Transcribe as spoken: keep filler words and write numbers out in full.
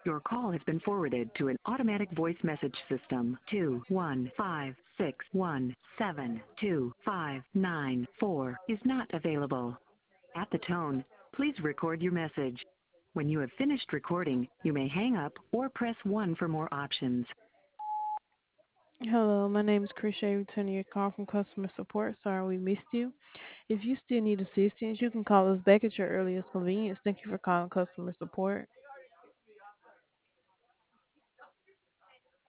Your call has been forwarded to an automatic voice message system. Two one five six one seven two five nine four is not available. At the tone, please record your message. When you have finished recording, you may hang up or press one for more options. Hello, my name is Krishay, returning your call from customer support. Sorry we missed you. If you still need assistance, you can call us back at your earliest convenience. Thank you for calling customer support.